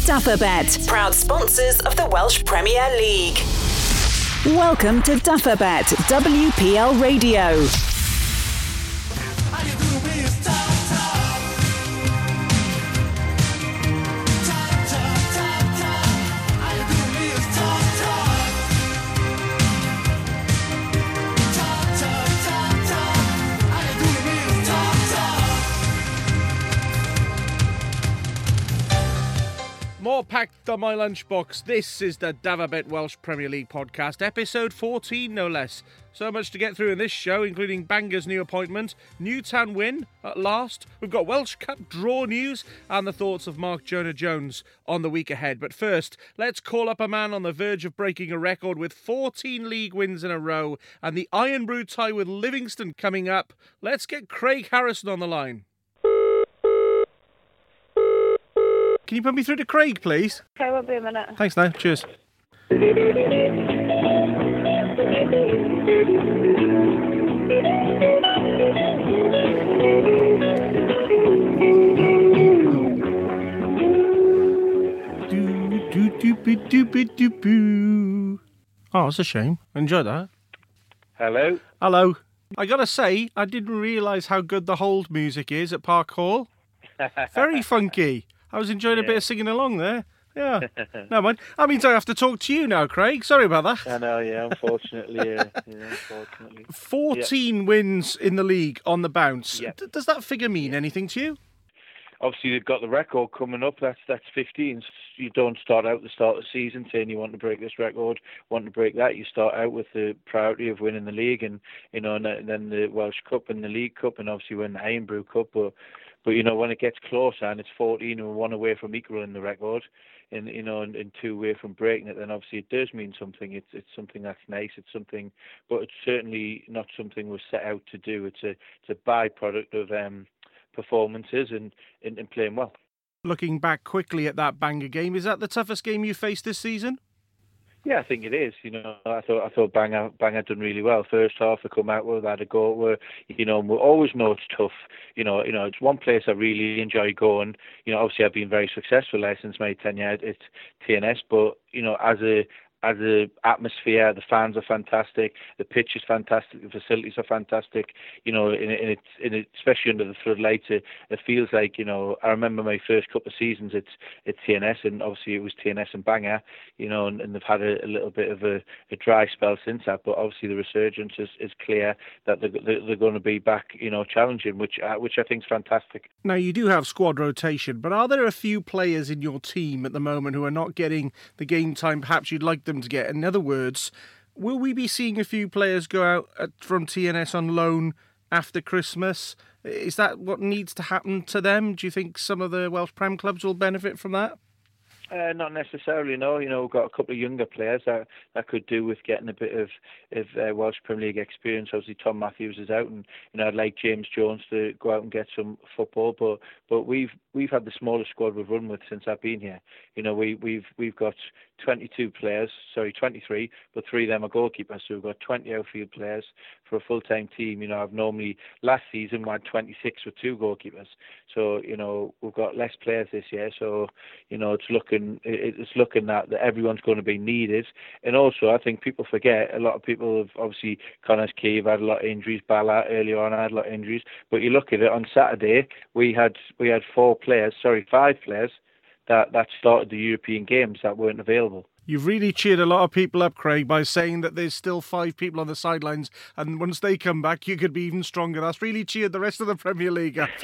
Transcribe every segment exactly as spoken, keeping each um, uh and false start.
Dufferbet, proud sponsors of the Welsh Premier League. Welcome to Dufferbet, W P L Radio. More packed on my lunchbox. This is the Dufferbet Welsh Premier League podcast, episode fourteen no less. So much to get through in this show, including Bangor's new appointment, Newtown win at last. We've got Welsh Cup draw news and the thoughts of Mark Jonah-Jones on the week ahead. But first, let's call up a man on the verge of breaking a record with fourteen league wins in a row and the Iron Brew tie with Livingston coming up. Let's get Craig Harrison on the line. Can you put me through to Craig, please? Okay, won't be a minute. Thanks, now. Cheers. Oh, it's a shame. Enjoy that. Hello. Hello. I gotta say, I didn't realise how good the hold music is at Park Hall. Very funky. I was enjoying a Yeah. bit of singing along there. Yeah. No mind. That means I have to talk to you now, Craig. Sorry about that. I know, yeah, unfortunately, yeah, yeah unfortunately. fourteen yeah. wins in the league on the bounce. Yeah. D- does that figure mean yeah. anything to you? Obviously, they've got the record coming up. That's that's fifteen. You don't start out the start of the season saying you want to break this record, want to break that. You start out with the priority of winning the league, and you know, and then the Welsh Cup and the League Cup, and obviously win the Iron Brew Cup. But But, you know, when it gets closer and it's fourteen and one away from equaling the record and, you know, and, and two away from breaking it, then obviously it does mean something. It's it's something that's nice. It's something, but it's certainly not something we're set out to do. It's a, it's a byproduct of um, performances and, and, and playing well. Looking back quickly at that Bangor game, is that the toughest game you faced this season? Yeah, I think it is. You know, I thought I thought Bangor Bangor done really well. First half, they come out with had a go. Where you know, we always know it's tough. You know, you know, it's one place I really enjoy going. You know, obviously I've been very successful there since my tenure at T N S. But you know, as a as a atmosphere, the fans are fantastic. The pitch is fantastic. The facilities are fantastic. You know, and, and it's and it, especially under the floodlights, it, it feels like, you know, I remember my first couple of seasons at at T N S, and obviously it was T N S and Bangor. You know, and, and they've had a, a little bit of a, a dry spell since that. But obviously the resurgence is, is clear that they're, they're going to be back, you know, challenging, which uh, which I think is fantastic. Now, you do have squad rotation, but are there a few players in your team at the moment who are not getting the game time perhaps you'd like them to get? In other words, will we be seeing a few players go out at, from T N S on loan after Christmas? Is that what needs to happen to them? Do you think some of the Welsh Prem clubs will benefit from that? Uh, not necessarily, no. You know, we've got a couple of younger players that, that could do with getting a bit of, of uh, Welsh Premier League experience. Obviously, Tom Matthews is out, and you know, I'd like James Jones to go out and get some football. But but we've we've had the smallest squad we've run with since I've been here. You know, we we've we've got twenty-two players, sorry, twenty-three, but three of them are goalkeepers. So we've got twenty outfield players for a full-time team. You know, I've normally last season we had twenty-six with two goalkeepers. So you know, we've got less players this year. So you know, it's looking it's looking that, that everyone's going to be needed. And also, I think people forget, a lot of people have, obviously, Connors Cave had a lot of injuries, Ballard earlier on had a lot of injuries, but you look at it, on Saturday, we had we had four players, sorry, five players, that, that started the European games that weren't available. You've really cheered a lot of people up, Craig, by saying that there's still five people on the sidelines, and once they come back, you could be even stronger. That's really cheered the rest of the Premier League up.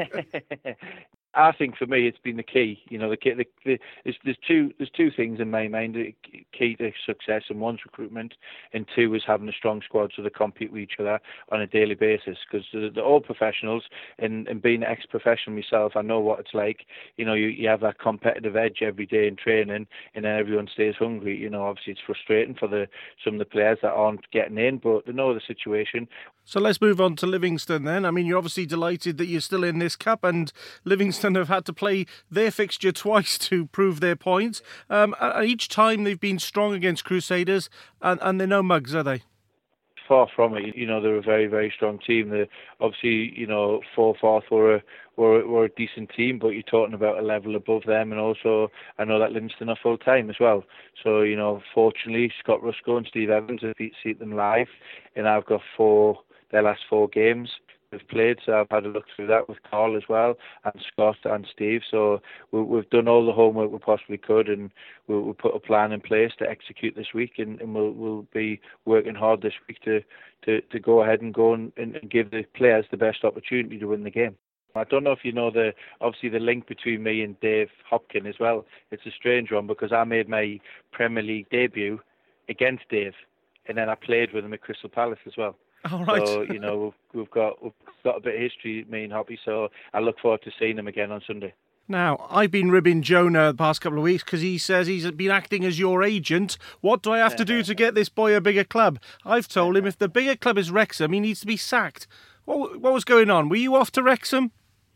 I think for me, it's been the key. You know, the key. The, the, there's, there's two. There's two things in my mind. The key to success, and one's recruitment, and two is having a strong squad so they compete with each other on a daily basis. Because they're all professionals, and, and being ex-professional myself, I know what it's like. You know, you, you have that competitive edge every day in training, and then everyone stays hungry. You know, obviously it's frustrating for the some of the players that aren't getting in, but they know the situation. So let's move on to Livingston then. I mean, you're obviously delighted that you're still in this cup, and Livingston have had to play their fixture twice to prove their point. Um, each time they've been strong against Crusaders, and, and they're no mugs, are they? Far from it. You know, they're a very, very strong team. They're obviously, you know, four fourth were a, were, were a decent team, but you're talking about a level above them. And also, I know that Livingston are full time as well. So, you know, fortunately, Scott Rusko and Steve Evans have seen them live, and I've got four their last four games we've played, so I've had a look through that with Carl as well, and Scott and Steve. So we, we've done all the homework we possibly could, and we'll, we'll put a plan in place to execute this week, and, and we'll, we'll be working hard this week to, to, to go ahead and go and, and give the players the best opportunity to win the game. I don't know if you know the obviously the link between me and Dave Hopkin as well. It's a strange one because I made my Premier League debut against Dave, and then I played with him at Crystal Palace as well. All right. So, you know, we've, we've got we've got a bit of history, me and Hoppy, so I look forward to seeing him again on Sunday. Now, I've been ribbing Jonah the past couple of weeks because he says he's been acting as your agent. What do I have to do to get this boy a bigger club? I've told him if the bigger club is Wrexham, he needs to be sacked. What, what was going on? Were you off to Wrexham?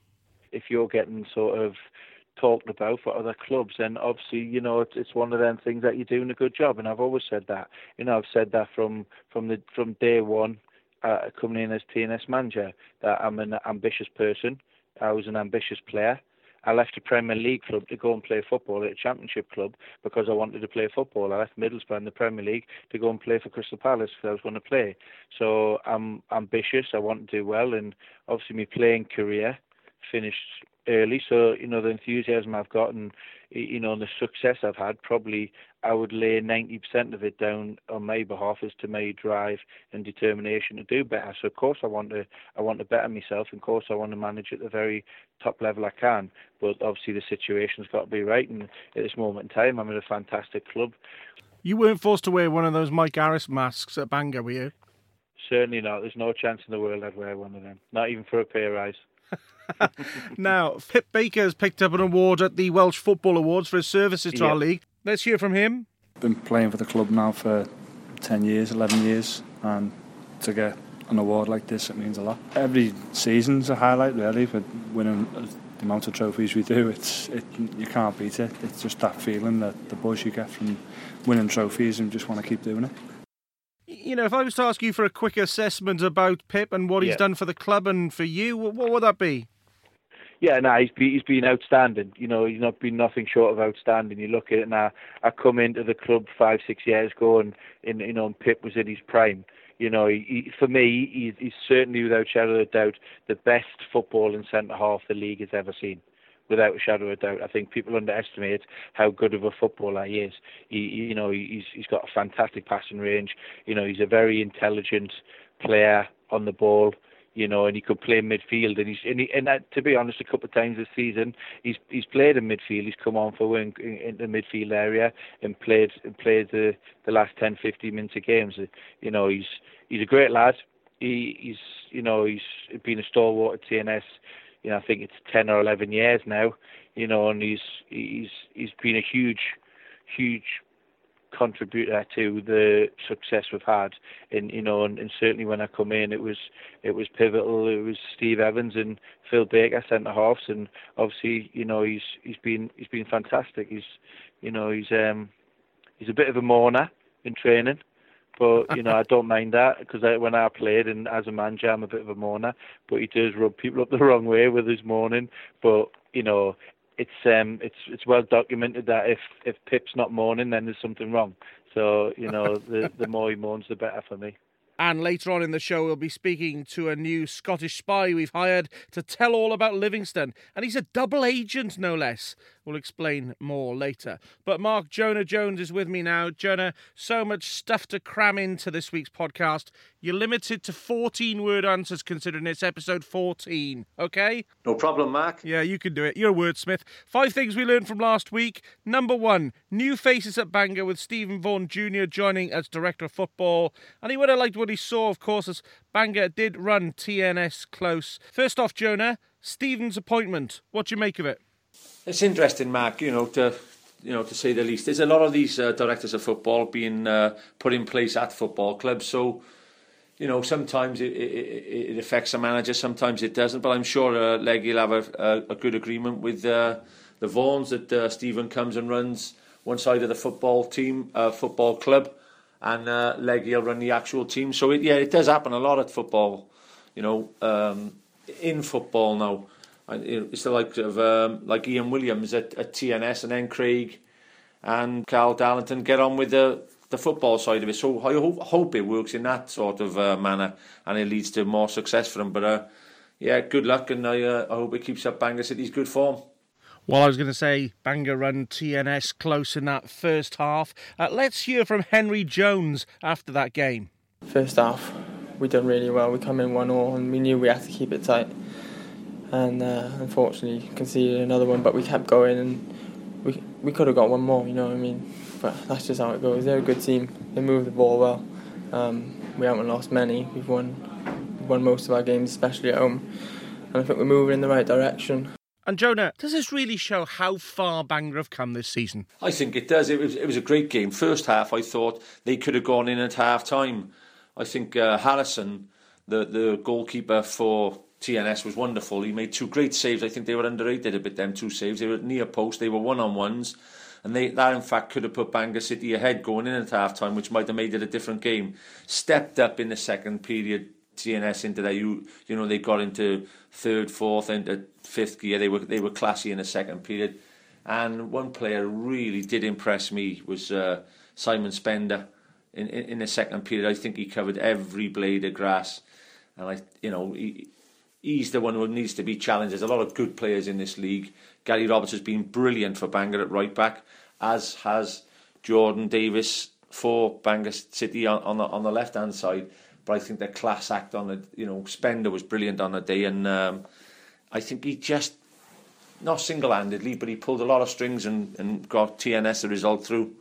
If you're getting sort of talked about for other clubs, then obviously, you know, it's, it's one of them things that you're doing a good job, and I've always said that. You know, I've said that from from the from day one. Uh, coming in as T N S manager, that I'm an ambitious person. I was an ambitious player. I left a Premier League club to go and play football at a Championship club because I wanted to play football. I left Middlesbrough in the Premier League to go and play for Crystal Palace because I was going to play. So I'm ambitious. I want to do well, and obviously my playing career finished early. So, you know, the enthusiasm I've got and, you know, the success I've had, probably I would lay ninety percent of it down on my behalf as to my drive and determination to do better. So, of course, I want to I want to better myself. And, of course, I want to manage at the very top level I can. But, obviously, the situation's got to be right. And at this moment in time, I'm at a fantastic club. You weren't forced to wear one of those Mike Harris masks at Bangor, were you? Certainly not. There's no chance in the world I'd wear one of them. Not even for a pair of eyes. Now, Pip Baker has picked up an award at the Welsh Football Awards for his services to yep. our league. Let's hear from him. Been playing for the club now for ten years, eleven years, and to get an award like this, it means a lot. Every season's a highlight, really, for winning the amount of trophies we do. It's it, you can't beat it. It's just that feeling, that the buzz you get from winning trophies, and just want to keep doing it. You know, if I was to ask you for a quick assessment about Pip and what he's yeah. done for the club and for you, what would that be? Yeah, no, he's been, he's been outstanding. You know, he's not been nothing short of outstanding. You look at it now. I come into the club five, six years ago, and in you know, Pip was in his prime. You know, he, he, for me, he, he's certainly, without shadow of a doubt, the best footballing centre half the league has ever seen. Without a shadow of a doubt, I think people underestimate how good of a footballer he is. He, you know, he's he's got a fantastic passing range. You know, he's a very intelligent player on the ball. You know, and he could play midfield, and he's and, he, and that, to be honest, a couple of times this season he's he's played in midfield. He's come on for wing in, in the midfield area and played and played the the last ten, fifteen minutes of games. You know, he's he's a great lad. He he's you know he's been a stalwart at T N S. You know, I think it's ten or eleven years now. You know, and he's he's he's been a huge, huge contributor to the success we've had. And you know, and, and certainly when I come in, it was it was pivotal. It was Steve Evans and Phil Baker centre halves, and obviously, you know, he's he's been he's been fantastic. He's you know he's um he's a bit of a mourner in training. But, you know, I don't mind that because when I played and as a manager, I'm a bit of a mourner. But he does rub people up the wrong way with his mourning. But, you know, it's um, it's it's well documented that if, if Pip's not mourning, then there's something wrong. So, you know, the, the more he mourns, the better for me. And later on in the show, we'll be speaking to a new Scottish spy we've hired to tell all about Livingston. And he's a double agent, no less. We'll explain more later. But Mark, Jonah Jones is with me now. Jonah, so much stuff to cram into this week's podcast. You're limited to fourteen-word answers considering it's episode fourteen, okay? No problem, Mark. Yeah, you can do it. You're a wordsmith. Five things we learned from last week. Number one, new faces at Bangor with Stephen Vaughan Junior joining as Director of Football. And he would have liked what he saw, of course, as Bangor did run T N S close. First off, Jonah, Stephen's appointment. What do you make of it? It's interesting, Mark, you know, to you know, to say the least. There's a lot of these uh, directors of football being uh, put in place at football clubs, so, you know, sometimes it, it, it affects a manager, sometimes it doesn't, but I'm sure uh, Leggy will have a, a, a good agreement with uh, the Vaughans that uh, Stephen comes and runs one side of the football team, uh, football club, and uh, Leggy will run the actual team. So it, yeah, it does happen a lot at football. You know, um, in football now, it's the like of um, like Ian Williams at, at T N S, and then Craig and Carl Darlington get on with the the football side of it. So I hope, hope it works in that sort of uh, manner, and it leads to more success for them. But uh, yeah, good luck, and I, uh, I hope it keeps up Bangor City's good form. Well, I was going to say Bangor run T N S close in that first half. Uh, let's hear from Henry Jones after that game. First half, we done really well. We come in one all, and we knew we had to keep it tight. And uh, unfortunately, conceded another one, but we kept going, and we we could have got one more. You know what I mean? But that's just how it goes. They're a good team. They move the ball well. Um, we haven't lost many. We've won, we've won most of our games, especially at home. And I think we're moving in the right direction. And Jonah, does this really show how far Bangor have come this season? I think it does. It was it was a great game. First half, I thought they could have gone in at half time. I think uh, Harrison, the the goalkeeper for T N S, was wonderful. He made two great saves. I think they were underrated a bit, them two saves. They were near post. They were one-on-ones. And they, that, in fact, could have put Bangor City ahead going in at half-time, which might have made it a different game. Stepped up in the second period, T N S, into their, you, you know, they got into third, fourth, into fifth gear. They were they were classy in the second period. And one player really did impress me was uh, Simon Spender. In, in, in the second period, I think he covered every blade of grass. And, I, you know, he, he's the one who needs to be challenged. There's a lot of good players in this league. Gary Roberts has been brilliant for Bangor at right back, as has Jordan Davis for Bangor City on, on the on the left hand side. But I think the class act on the, you know, Spender was brilliant on the day, and um, I think he just, not single handedly, but he pulled a lot of strings and, and got T N S the result through.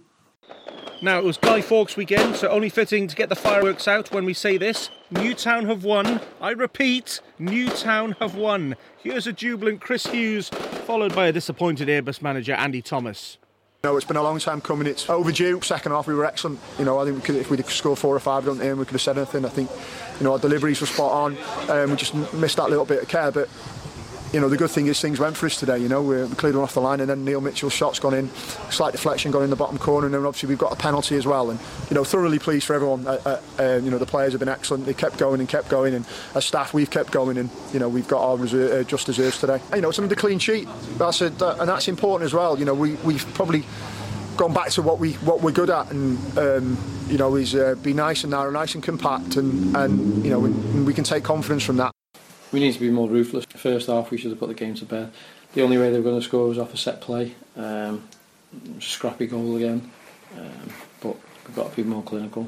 Now, it was Guy Fawkes weekend, so only fitting to get the fireworks out when we say this. Newtown have won. I repeat, Newtown have won. Here's a jubilant Chris Hughes, followed by a disappointed Airbus manager Andy Thomas. No, it's been a long time coming. It's overdue. Second half, we were excellent. You know, I think we could, if we'd scored four or five, don't think we could have said anything. I think, you know, our deliveries were spot on. Um, we just missed that little bit of care, but. You know, the good thing is things went for us today. You know, we cleared one off the line, and then Neil Mitchell's shot's gone in, slight deflection gone in the bottom corner, and then obviously we've got a penalty as well. And you know, thoroughly pleased for everyone. Uh, uh, uh, you know, the players have been excellent. They kept going and kept going, and as staff, we've kept going, and you know, we've got our reserve, uh, just reserves today. You know, it's under the clean sheet. That's a, that, and that's important as well. You know, we we've probably gone back to what we what we're good at, and um, you know, is uh, be nice and narrow, nice and compact, and and you know, we, we can take confidence from that. We need to be more ruthless. First half, we should have put the game to bed. The only way they were going to score was off a set play. Um, scrappy goal again, um, but we've got to be more clinical.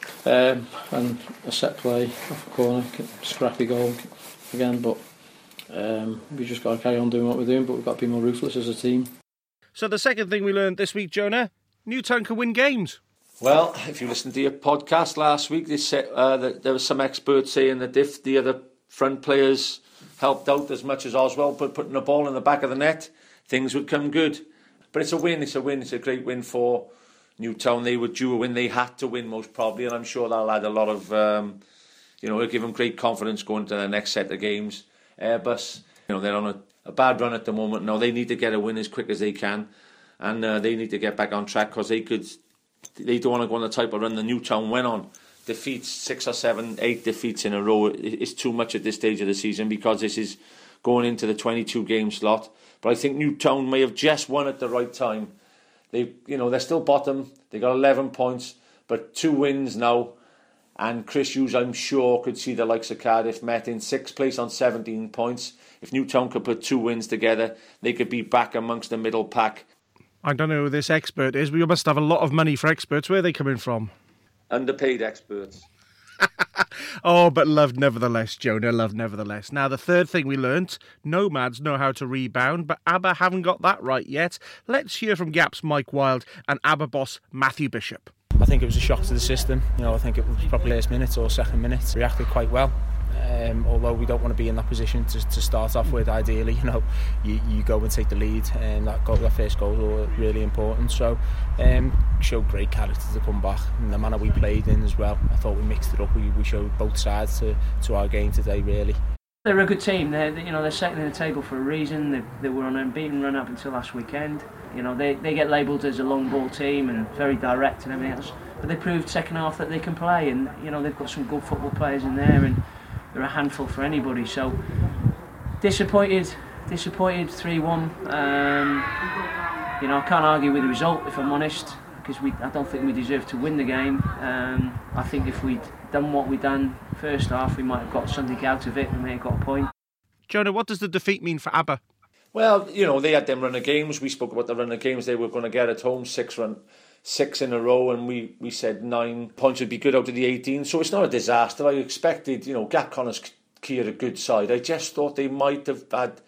Um, and a set play off a corner, scrappy goal again, but um, we just got to carry on doing what we're doing, but we've got to be more ruthless as a team. So the second thing we learned this week, Jonah, Newtown can win games. Well, if you listened to your podcast last week, they said uh, that there were some experts saying that if the other front players helped out as much as Oswald, but putting the ball in the back of the net, things would come good. But it's a win, it's a win, it's a great win for Newtown. They were due a win, they had to win most probably, and I'm sure that'll add a lot of, um, you know, it'll give them great confidence going to the next set of games. Airbus, you know, they're on a, a bad run at the moment now. They need to get a win as quick as they can, and uh, they need to get back on track, because they could, they don't want to go on the type of run the Newtown went on. Defeats, six or seven, eight defeats in a row. It's too much at this stage of the season, because this is going into the twenty-two game slot. But I think Newtown may have just won at the right time. They, you know, they're still bottom. They got eleven points, but two wins now. And Chris Hughes, I'm sure, could see the likes of Cardiff Met in sixth place on seventeen points. If Newtown could put two wins together, they could be back amongst the middle pack. I don't know who this expert is, but you must have a lot of money for experts. Where are they coming from? Underpaid experts. Oh, but loved nevertheless, Jonah, loved nevertheless. Now, the third thing we learnt, nomads know how to rebound, but ABBA haven't got that right yet. Let's hear from Gap's Mike Wild and ABBA boss Matthew Bishop. I think it was a shock to the system. You know, I think it was probably first minute or second minute. Reacted quite well. Um, although we don't want to be in that position to, to start off with, ideally, you know, you, you go and take the lead, and that goal, that first goal was really important. So, um, showed great character to come back, and the manner we played in as well. I thought we mixed it up. We, we showed both sides to, to our game today, really. They're a good team. They're, you know, they're second in the table for a reason. They, they were on an unbeaten run up until last weekend. You know, they, they get labelled as a long ball team and very direct and everything else. But they proved second half that they can play, and you know they've got some good football players in there, and they're a handful for anybody. So disappointed, disappointed three one. Um, you know, I can't argue with the result if I'm honest, because we I don't think we deserved to win the game. Um, I think if we'd done what we'd done first half, we might have got something out of it. We may have got a point. Jonah, what does the defeat mean for ABBA? Well, you know, they had them run of games. We spoke about the run of games they were going to get at home, six run, six in a row, and we, we said nine points would be good out of the eighteen. So it's not a disaster. I expected, you know, Gap Connors Key are a good side. I just thought they might have had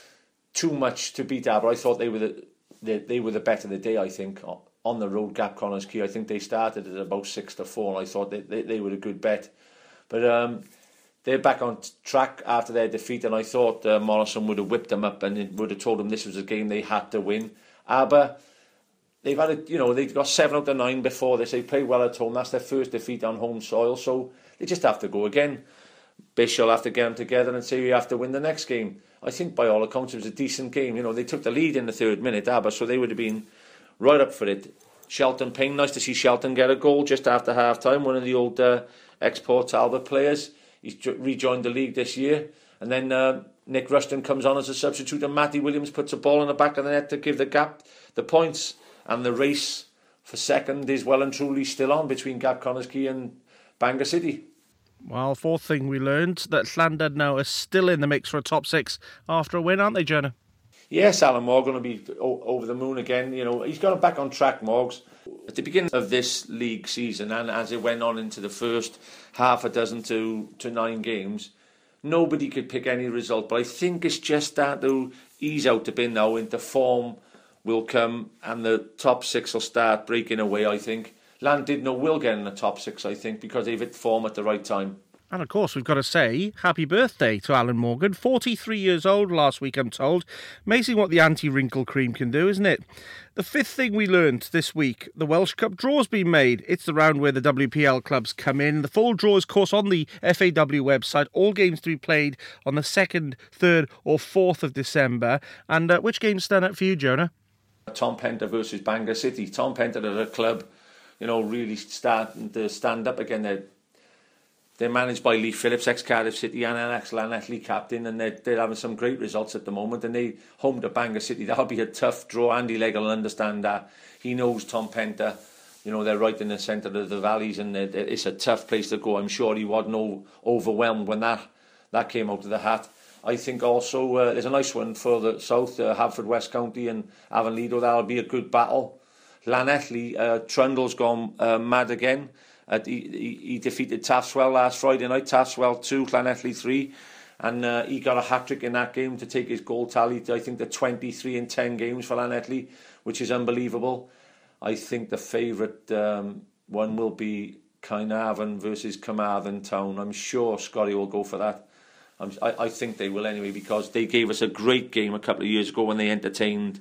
too much to beat ABBA. I thought they were the they, they were the bet of the day, I think, on the road, Gap Connors Key. I think they started at about six to four, and I thought they, they, they were a good bet. But um, they're back on track after their defeat, and I thought uh, Morrison would have whipped them up and it would have told them this was a game they had to win. ABBA, they've had a, you know, they got seven out of nine before this. They played well at home. That's their first defeat on home soil, so they just have to go again. Bish will have to get them together and say you have to win the next game. I think by all accounts it was a decent game. You know, they took the lead in the third minute, ABBA, so they would have been right up for it. Shelton Payne, nice to see Shelton get a goal just after half time. One of the old uh, ex-Port Talbot players. He's rejoined the league this year. And then uh, Nick Rushton comes on as a substitute, and Matty Williams puts a ball in the back of the net to give the Gap the points. And the race for second is well and truly still on between Gap Connors Key and Bangor City. Well, fourth thing we learned, that Llandud now are still in the mix for a top six after a win, aren't they, Jonah? Yes, Alan Moore going to be o- over the moon again. You know, he's got him back on track, Morgs. At the beginning of this league season, and as it went on into the first half a dozen to, to nine games, nobody could pick any result. But I think it's just starting to ease out a bit now. Into form will come, and the top six will start breaking away, I think. Llandudno will get in the top six, I think, because they've hit form at the right time. And of course, we've got to say happy birthday to Alan Morgan. forty-three years old last week, I'm told. Amazing what the anti-wrinkle cream can do, isn't it? The fifth thing we learned this week, the Welsh Cup draw's been made. It's the round where the W P L clubs come in. The full draw is, of course, on the F A W website. All games to be played on the second, third or fourth of December. And uh, which games stand out for you, Jonah? Tom Penter versus Bangor City. Tom Penter are a club, you know, really starting to stand up again. They're They're managed by Lee Phillips, ex-Cardiff City and an ex-Llanelli captain, and they're, they're having some great results at the moment. And they home to Bangor City. That'll be a tough draw. Andy Legg will understand that. He knows Tom Penter. You know, they're right in the centre of the valleys, and it's a tough place to go. I'm sure he wasn't overwhelmed when that, that came out of the hat. I think also uh, there's a nice one for the south, uh, Haverford West County and Avonlido. That'll be a good battle. Llanelli, uh, Trundle's gone uh, mad again. Uh, he, he defeated Taftswell last Friday night. Taftswell two, Llanelli three, and uh, he got a hat-trick in that game to take his goal tally to, I think, the twenty-three in ten games for Llanelli, which is unbelievable. I think the favourite um, one will be Caernarfon versus Carmarthen Town. I'm sure Scotty will go for that. I'm, I, I think they will anyway, because they gave us a great game a couple of years ago when they entertained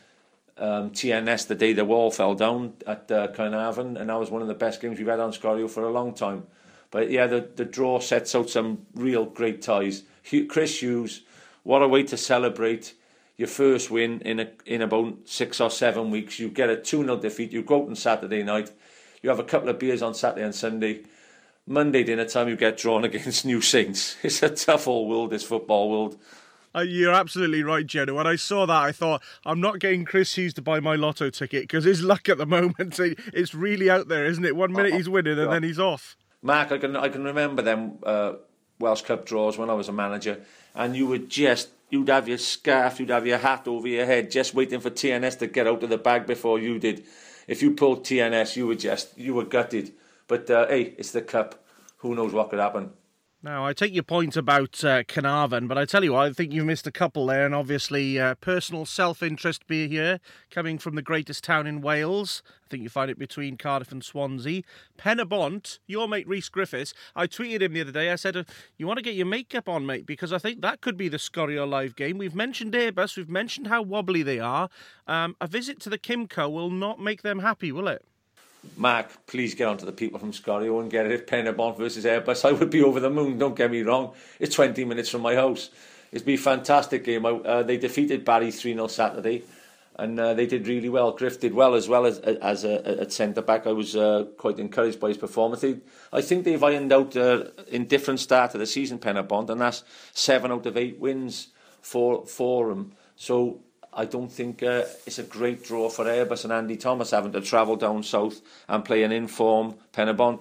Um, T N S the day the wall fell down at uh, Caernarfon, and that was one of the best games we've had on Scorio for a long time. But yeah, the, the draw sets out some real great ties. Hugh, Chris Hughes, what a way to celebrate your first win in a, in about six or seven weeks. You get a two nil defeat, you go out on Saturday night, you have a couple of beers on Saturday and Sunday. Monday dinner time you get drawn against New Saints. It's a tough old world, this football world. Uh, you're absolutely right, Jenna. When I saw that, I thought, I'm not getting Chris Hughes to buy my lotto ticket, because his luck at the moment, it's really out there, isn't it? One minute he's winning and then he's off. Mark, I can I can remember them uh, Welsh Cup draws when I was a manager, and you would just, you'd have your scarf, you'd have your hat over your head, just waiting for T N S to get out of the bag before you did. If you pulled T N S, you were just, you were gutted. But uh, hey, it's the Cup. Who knows what could happen? Now, I take your point about uh, Caernarfon, but I tell you what, I think you've missed a couple there, and obviously uh, personal self-interest be here, coming from the greatest town in Wales. I think you find it between Cardiff and Swansea. Pen y Bont, your mate Rhys Griffiths, I tweeted him the other day, I said, uh, you want to get your makeup on, mate, because I think that could be the Scorio Live game. We've mentioned Airbus, we've mentioned how wobbly they are. Um, a visit to the Kimco will not make them happy, will it? Mark, please get on to the people from Scorio and get it. If Penybont versus Airbus, I would be over the moon, don't get me wrong. It's twenty minutes from my house. It's been a fantastic game. Uh, they defeated Barry three nil Saturday, and uh, they did really well. Griff did well as well as, as a, at centre-back. I was uh, quite encouraged by his performance. They, I think they've ironed out uh, in different start of the season, Penybont, and that's seven out of eight wins for, for them. So I don't think uh, it's a great draw for Airbus and Andy Thomas having to travel down south and play an in-form Penybont.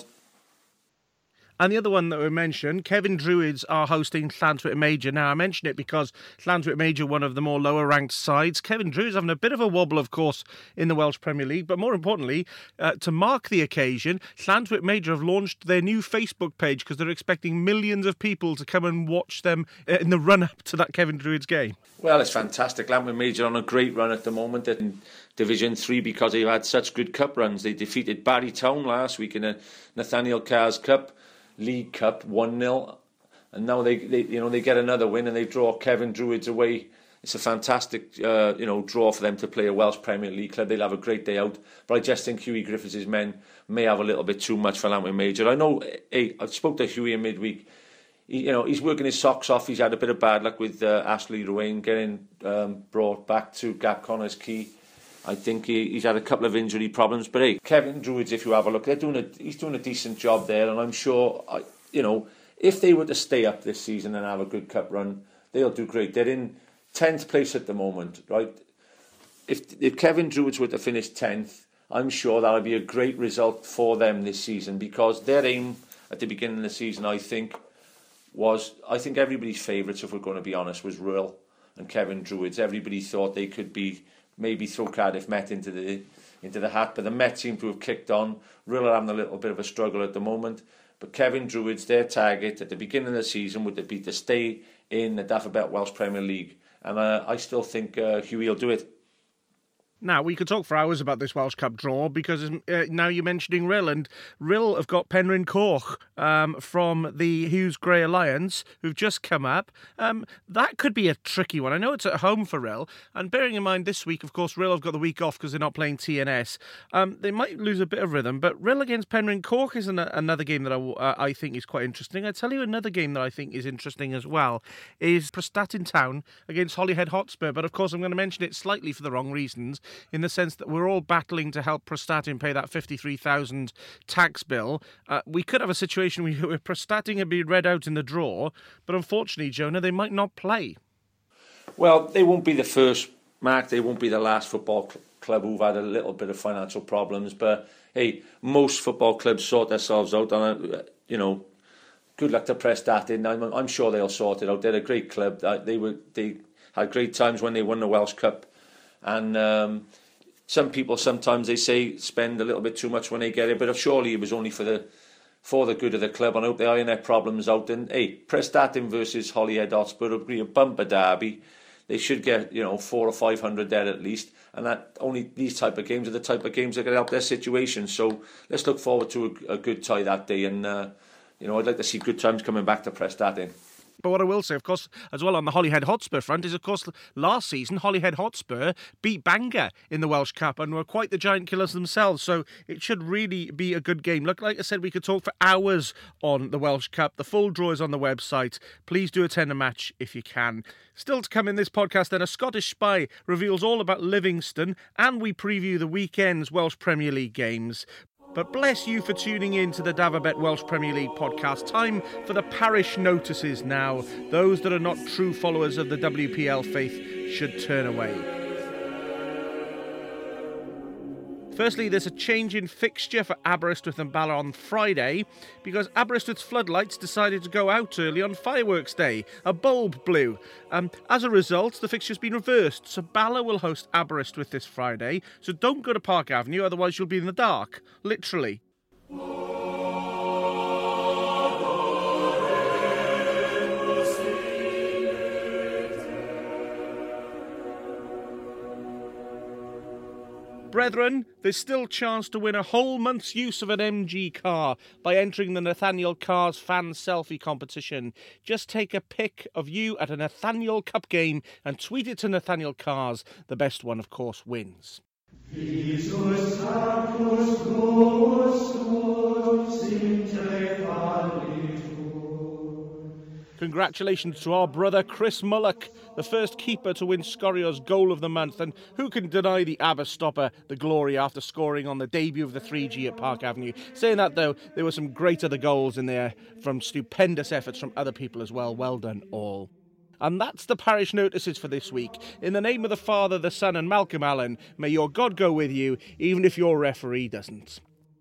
And the other one that we mentioned, Kevin Druids are hosting Llantrwit Major. Now, I mention it because Llantrwit Major, one of the more lower-ranked sides. Kevin Druids having a bit of a wobble, of course, in the Welsh Premier League. But more importantly, uh, to mark the occasion, Llantrwit Major have launched their new Facebook page because they're expecting millions of people to come and watch them in the run-up to that Kevin Druids game. Well, it's fantastic. Llantrwit Major on a great run at the moment in Division three because they've had such good cup runs. They defeated Barry Town last week in a Nathaniel Carr's Cup. League Cup one nil, and now they, they you know they get another win and they draw Kevin Druids away. It's a fantastic uh, you know draw for them to play a Welsh Premier League club. They'll have a great day out, but I just think Hughie Griffiths' men may have a little bit too much for Llantrwit Major. I know. Hey, I spoke to Hughie in midweek. He, you know he's working his socks off. He's had a bit of bad luck with uh, Ashley Ruane getting um, brought back to Gap Connors Key. I think he, he's had a couple of injury problems, but hey, Kevin Druids, if you have a look, they're doing a, he's doing a decent job there, and I'm sure, I, you know, if they were to stay up this season and have a good cup run, they'll do great. They're in tenth place at the moment, right? If if Kevin Druids were to finish tenth, I'm sure that would be a great result for them this season because their aim at the beginning of the season, I think, was, I think everybody's favourites, if we're going to be honest, was Rhyl and Kevin Druids. Everybody thought they could be maybe throw Cardiff Met into the into the hat, but the Met seem to have kicked on. Rhyl are having a little bit of a struggle at the moment, but Kevin Druids, their target at the beginning of the season would be to stay in the Dafabet Welsh Premier League, and uh, I still think uh, Hughie will do it. Now, we could talk for hours about this Welsh Cup draw because uh, now you're mentioning Rhyl, and Rhyl have got Penryn Coch um, from the Hughes Grey Alliance who've just come up. Um, that could be a tricky one. I know it's at home for Rhyl, and bearing in mind this week, of course, Rhyl have got the week off because they're not playing T N S. Um, they might lose a bit of rhythm, but Rhyl against Penryn Coch is an- another game that I, uh, I think is quite interesting. I tell you another game that I think is interesting as well is Prestatyn Town against Holyhead Hotspur, but of course I'm going to mention it slightly for the wrong reasons, in the sense that we're all battling to help Prestatyn pay that fifty-three thousand tax bill. Uh, we could have a situation where Prestatyn had been read out in the draw, but unfortunately, Jonah, they might not play. Well, they won't be the first, Mark, they won't be the last football cl- club who've had a little bit of financial problems, but hey, most football clubs sort themselves out, and uh, you know, good luck to Prestatyn. I'm, I'm sure they'll sort it out. They're a great club. Uh, they were they had great times when they won the Welsh Cup, and um, some people sometimes they say spend a little bit too much when they get it, but surely it was only for the for the good of the club. And I hope they iron their problems out. And hey, Prestatyn versus Holyhead Hotspur will be a bumper derby. They should get, you know, four or five hundred there at least. And that only these type of games are the type of games that can help their situation. So let's look forward to a, a good tie that day. And uh, you know, I'd like to see good times coming back to Prestatyn. But what I will say, of course, as well on the Holyhead Hotspur front is, of course, last season Holyhead Hotspur beat Bangor in the Welsh Cup and were quite the giant killers themselves. So it should really be a good game. Look, like I said, we could talk for hours on the Welsh Cup. The full draw is on the website. Please do attend a match if you can. Still to come in this podcast, then, a Scottish spy reveals all about Livingston, and we preview the weekend's Welsh Premier League games. But bless you for tuning in to the Dafabet Welsh Premier League podcast. Time for the parish notices now. Those that are not true followers of the W P L faith should turn away. Firstly, there's a change in fixture for Aberystwyth and Bala on Friday because Aberystwyth's floodlights decided to go out early on Fireworks Day. A bulb blew. Um, as a result, the fixture's been reversed, so Bala will host Aberystwyth this Friday. So don't go to Park Avenue, otherwise you'll be in the dark. Literally. Brethren, there's still chance to win a whole month's use of an M G car by entering the Nathaniel Cars fan selfie competition. Just take a pic of you at a Nathaniel Cup game and tweet it to Nathaniel Cars. The best one, of course, wins. Congratulations to our brother Chris Mullock, the first keeper to win Scorio's Goal of the Month, and who can deny the Abbas stopper the glory after scoring on the debut of the three G at Park Avenue. Saying that though, there were some great other goals in there from stupendous efforts from other people as well. Well done all. And that's the parish notices for this week. In the name of the Father, the Son and Malcolm Allen, may your God go with you, even if your referee doesn't.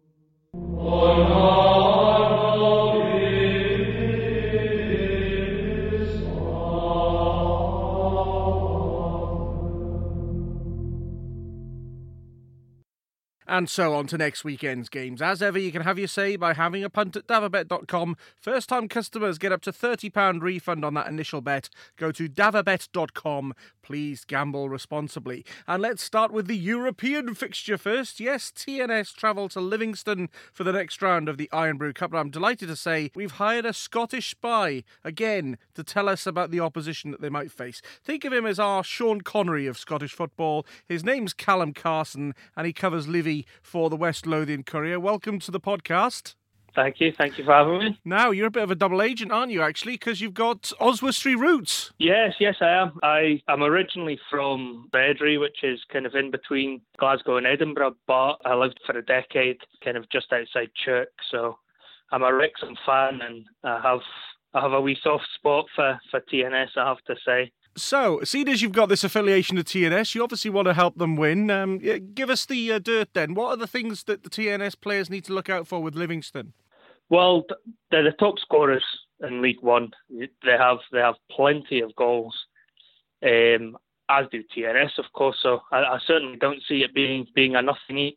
And so on to next weekend's games. As ever, you can have your say by having a punt at davabet dot com. First-time customers get up to thirty pounds refund on that initial bet. Go to davabet dot com. Please gamble responsibly. And let's start with the European fixture first. Yes, T N S travel to Livingston for the next round of the Iron Brew Cup. And I'm delighted to say we've hired a Scottish spy, again, to tell us about the opposition that they might face. Think of him as our Sean Connery of Scottish football. His name's Callum Carson, and he covers Livy for the West Lothian Courier. Welcome to the podcast. Thank you. Thank you for having me. Now, you're a bit of a double agent, aren't you, actually? Because you've got Oswestry roots. Yes, yes, I am. I am originally from Bedry, which is kind of in between Glasgow and Edinburgh, but I lived for a decade kind of just outside Chirk. So I'm a Wrexham fan, and I have I have a wee soft spot for, for T N S, I have to say. So, seeing as you've got this affiliation to T N S, you obviously want to help them win. Um, give us the uh, dirt then. What are the things that the T N S players need to look out for with Livingston? Well, they're the top scorers in League One. They have they have plenty of goals, um, as do T N S, of course. So I, I certainly don't see it being being a nothing each.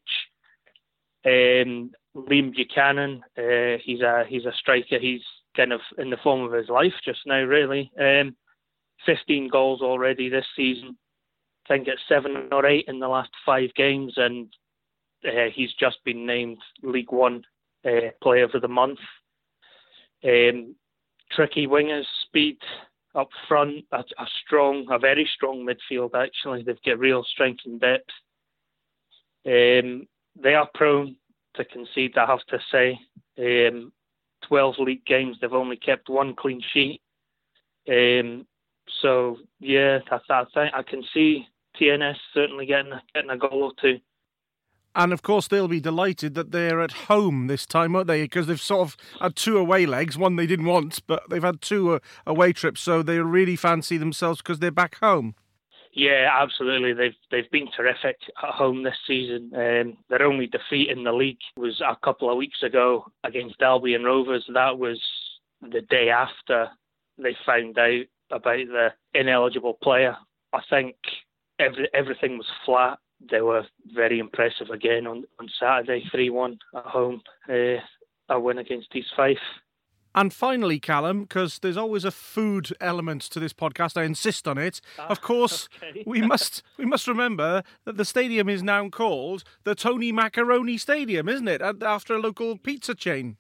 Um, Liam Buchanan, uh, he's a he's a striker. He's kind of in the form of his life just now, really. Um, fifteen goals already this season. I think it's seven or eight in the last five games, and uh, he's just been named League One uh, Player of the Month. Um, tricky wingers, speed up front, a, a strong, a very strong midfield actually. They've got real strength and depth. Um, they are prone to concede, I have to say. Um, twelve league games, they've only kept one clean sheet. Um, So yeah, I, I think I can see T N S certainly getting getting a goal or two. And of course, they'll be delighted that they're at home this time, won't they? Because they've sort of had two away legs, one they didn't want, but they've had two uh, away trips, so they really fancy themselves because they're back home. Yeah, absolutely. They've they've been terrific at home this season. Um, their only defeat in the league was a couple of weeks ago against Albion Rovers. That was the day after they found out about the ineligible player. I think every, everything was flat. They were very impressive again on, on Saturday, three one at home, uh, a win against East Fife. And finally, Callum, because there's always a food element to this podcast, I insist on it. Ah, of course, okay. we must we must remember that the stadium is now called the Tony Macaroni Stadium, isn't it? After a local pizza chain.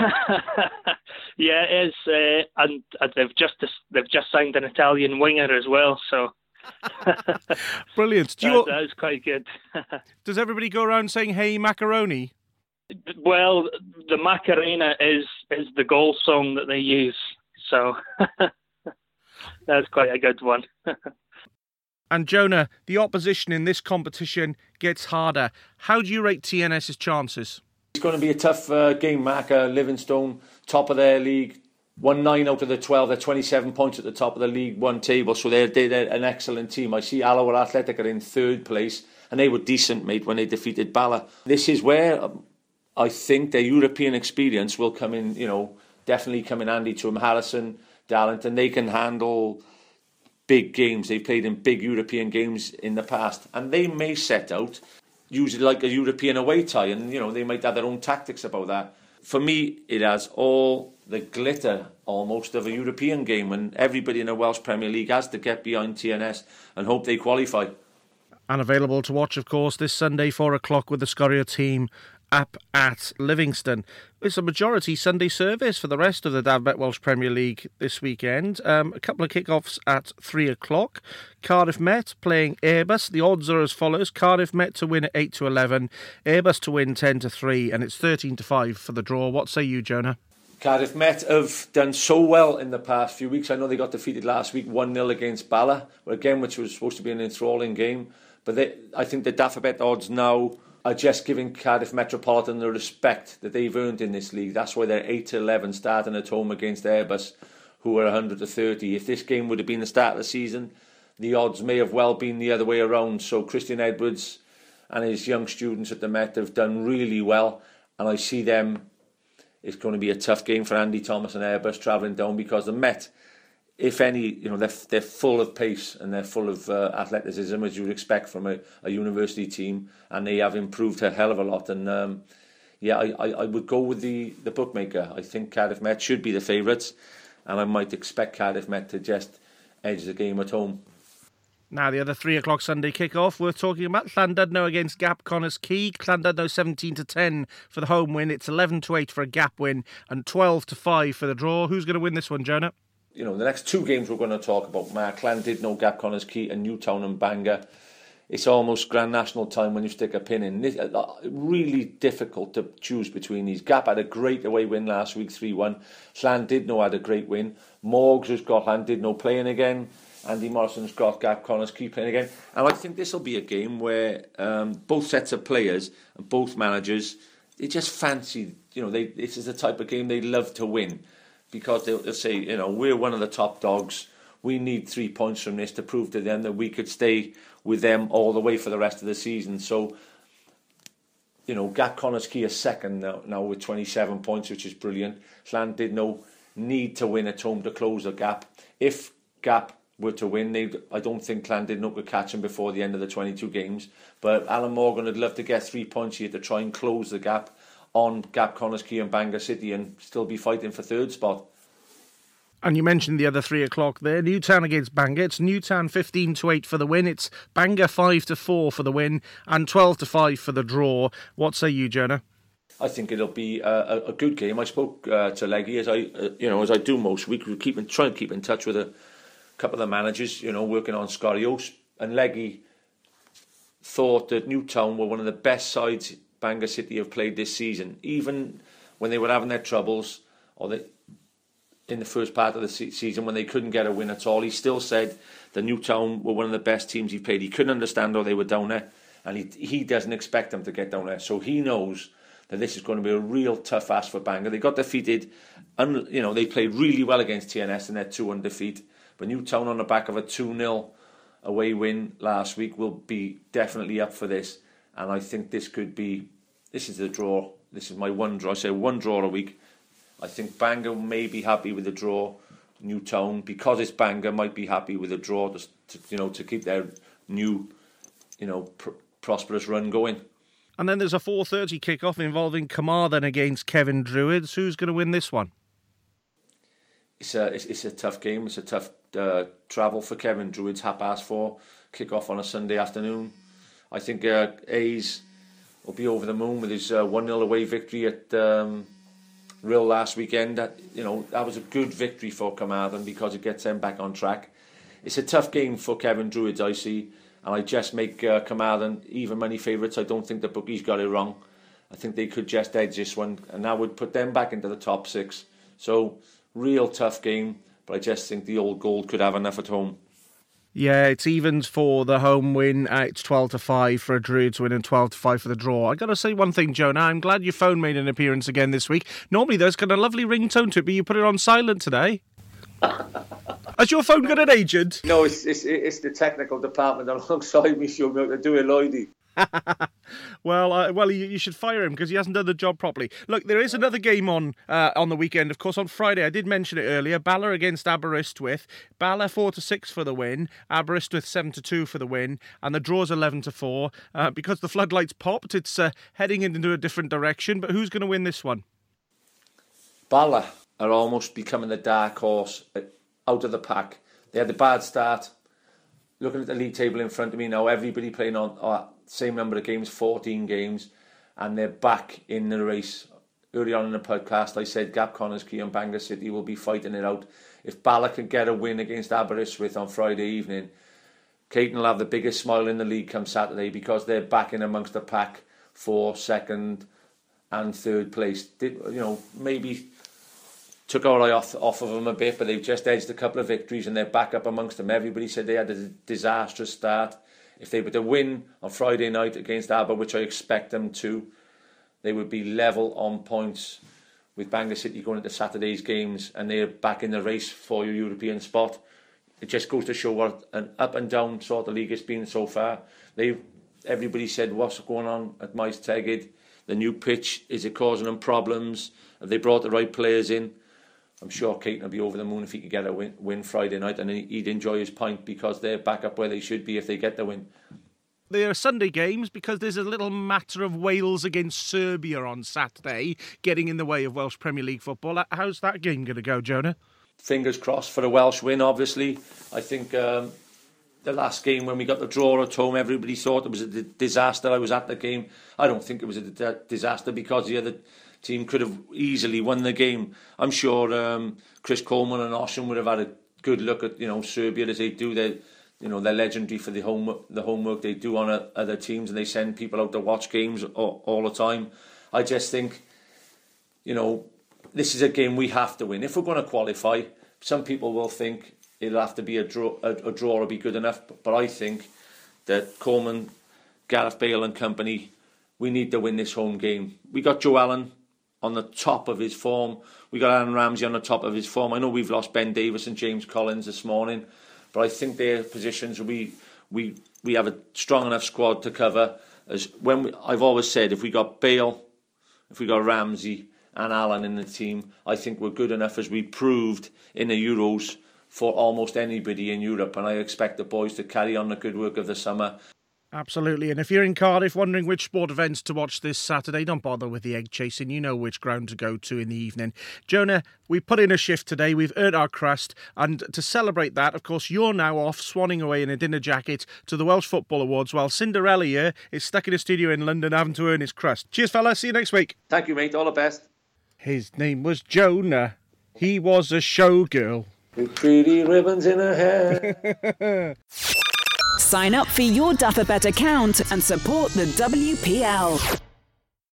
Yeah, it is, uh, and, and they've just they've just signed an Italian winger as well. So brilliant. Do you that, all... that is quite good. Does everybody go around saying "Hey Macaroni"? Well, the Macarena is is the goal song that they use, so that's quite a good one. And Jonah, the opposition in this competition gets harder. How do you rate T N S's chances? It's going to be a tough uh, game, Mark. Uh, Livingstone, top of their league, won nine out of the twelve. They're twenty-seven points at the top of the League One table, so they're, they're an excellent team. I see Alloa Athletic are in third place, and they were decent, mate, when they defeated Bala. This is where um, I think their European experience will come in, you know, definitely come in handy to them. Harrison, Darlington, they can handle big games. They've played in big European games in the past, and they may set out usually like a European away tie, and you know they might have their own tactics about that. For me, it has all the glitter almost of a European game, and everybody in the Welsh Premier League has to get behind T N S and hope they qualify. And available to watch, of course, this Sunday, four o'clock with the Scoria team up at Livingston. It's a majority Sunday service for the rest of the Davabet Welsh Premier League this weekend. Um, a couple of kick-offs at three o'clock. Cardiff Met playing Airbus. The odds are as follows. Cardiff Met to win at eight to eleven. Airbus to win ten to three. And it's thirteen to five for the draw. What say you, Jonah? Cardiff Met have done so well in the past few weeks. I know they got defeated last week one nil against Bala, again, which was supposed to be an enthralling game. But they, I think the Davabet odds now are just giving Cardiff Metropolitan the respect that they've earned in this league. That's why they're eight to eleven starting at home against Airbus, who are one hundred to thirty. If this game would have been the start of the season, the odds may have well been the other way around. So Christian Edwards and his young students at the Met have done really well, and I see them. It's going to be a tough game for Andy Thomas and Airbus travelling down, because the Met, if any, you know, they're, they're full of pace and they're full of uh, athleticism, as you would expect from a, a university team, and they have improved a hell of a lot. And um, yeah, I, I, I would go with the, the bookmaker. I think Cardiff Met should be the favourites, and I might expect Cardiff Met to just edge the game at home. Now, the other three o'clock Sunday kick-off, we're talking about Llandudno against Gap Connors Quay. Llandudno seventeen to ten for the home win. It's eleven to eight for a Gap win and twelve to five for the draw. Who's going to win this one, Jonah? You know, the next two games we're going to talk about, Mark, Llandudno, Gap Connors Quay and Newtown and Bangor. It's almost Grand National time when you stick a pin in. It's really difficult to choose between these. Gap had a great away win last week, three one. Llandudno had a great win. Morgs has got Llandudno playing again. Andy Morrison's got Gap Connors Quay playing again. And I think this will be a game where um, both sets of players and both managers, they just fancy, you know, they, this is the type of game they love to win, because they'll, they'll say, you know, we're one of the top dogs. We need three points from this to prove to them that we could stay with them all the way for the rest of the season. So, you know, Gap Connors Quay is second now, now with twenty-seven points, which is brilliant. Llandudno need to win at home to close the gap. If Gap were to win, they, I don't think Llandudno could catch them before the end of the twenty-two games. But Alan Morgan would love to get three points here to try and close the gap on Gap Connors Quay and Bangor City and still be fighting for third spot. And you mentioned the other three o'clock there. Newtown against Bangor. It's Newtown fifteen to eight for the win. It's Bangor five to four for the win and twelve to five for the draw. What say you, Jonah? I think it'll be a, a good game. I spoke uh, to Leggy, as I, uh, you know, as I do most weeks. We keep in, try and keep in touch with a couple of the managers, you know, working on Scorios, and Leggy thought that Newtown were one of the best sides Bangor City have played this season. Even when they were having their troubles, or they, in the first part of the se- season when they couldn't get a win at all, he still said that Newtown were one of the best teams he played. He couldn't understand how they were down there, and he he doesn't expect them to get down there. So he knows that this is going to be a real tough ask for Bangor. They got defeated, and you know, they played really well against T N S in their two one defeat. But Newtown, on the back of a two nil away win last week, will be definitely up for this. And I think this could be, this is the draw. This is my one draw. I say one draw a week. I think Bangor may be happy with the draw. Newtown, because it's Bangor, might be happy with the draw to, to you know, to keep their new, you know, pr- prosperous run going. And then there's a four thirty kick-off involving Carmarthen against Kevin Druids. Who's going to win this one? It's a it's, it's a tough game. It's a tough uh, travel for Kevin Druids. Half past four, kick off on a Sunday afternoon. I think uh, A's will be over the moon with his uh, one nil away victory at um, Rill last weekend. That, you know, that was a good victory for Carmarthen because it gets them back on track. It's a tough game for Kevin Druids, I see, and I just make uh, Carmarthen even money favourites. I don't think the bookies got it wrong. I think they could just edge this one, and that would put them back into the top six. So, real tough game, but I just think the old gold could have enough at home. Yeah, it's evens for the home win. Uh, it's twelve to five for a Druids win and twelve to five for the draw. I got to say one thing, Jonah. I'm glad your phone made an appearance again this week. Normally, there's got a lovely ringtone to it, but you put it on silent today. Has your phone got an agent? No, it's it's, it's the technical department alongside me showing me how to do it, Lloydie. well, uh, well, you, you should fire him because he hasn't done the job properly. Look, there is another game on uh, on the weekend. Of course, on Friday, I did mention it earlier. Bala against Aberystwyth. Bala four to six for the win. Aberystwyth seven to two for the win, and the draw's eleven to four. Uh, because the floodlights popped, it's uh, heading into a different direction. But who's going to win this one? Bala are almost becoming the dark horse out of the pack. They had a bad start. Looking at the league table in front of me now, everybody playing on. Oh, same number of games, fourteen games, and they're back in the race. Early on in the podcast, I said Gap Connors Key and Bangor City will be fighting it out. If Bala can get a win against Aberystwyth on Friday evening, Caton will have the biggest smile in the league come Saturday, because they're back in amongst the pack for second and third place. Did, you know, maybe took our eye off, off of them a bit, but they've just edged a couple of victories and they're back up amongst them. Everybody said they had a disastrous start. If they were to win on Friday night against Aber, which I expect them to, they would be level on points with Bangor City going into Saturday's games, and they're back in the race for your European spot. It just goes to show what an up and down sort of league it's been so far. They, everybody said, what's going on at Maes Tegid? The new pitch, is it causing them problems? Have they brought the right players in? I'm sure Caton will be over the moon if he could get a win, win Friday night, and he'd enjoy his pint, because they're back up where they should be if they get the win. They are Sunday games because there's a little matter of Wales against Serbia on Saturday getting in the way of Welsh Premier League football. How's that game going to go, Jonah? Fingers crossed for a Welsh win, obviously. I think um, the last game when we got the draw at home, everybody thought it was a disaster. I was at the game. I don't think it was a disaster, because the other team could have easily won the game. I'm sure um, Chris Coleman and Osham would have had a good look at, you know, Serbia, as they do. Their, you know, they're legendary for the homework, the homework they do on a, other teams, and they send people out to watch games all, all the time. I just think, you know, this is a game we have to win. If we're going to qualify, some people will think it'll have to be a draw, a, a draw will be good enough. But I think that Coleman, Gareth Bale and company, we need to win this home game. We got Joe Allen on the top of his form. We got Aaron Ramsey on the top of his form. I know we've lost Ben Davis and James Collins this morning, but I think their positions, we we we have a strong enough squad to cover. As when we, I've always said, if we got Bale, if we got Ramsey and Allen in the team, I think we're good enough, as we proved in the Euros, for almost anybody in Europe. And I expect the boys to carry on the good work of the summer. Absolutely. And if you're in Cardiff wondering which sport events to watch this Saturday, don't bother with the egg chasing. You know which ground to go to in the evening. Jonah, we put in a shift today. We've earned our crust. And to celebrate that, of course, you're now off swanning away in a dinner jacket to the Welsh Football Awards, while Cinderella here is stuck in a studio in London having to earn his crust. Cheers, fella. See you next week. Thank you, mate. All the best. His name was Jonah. He was a showgirl. With pretty ribbons in her hair. Sign up for your Duffer Bet account and support the W P L.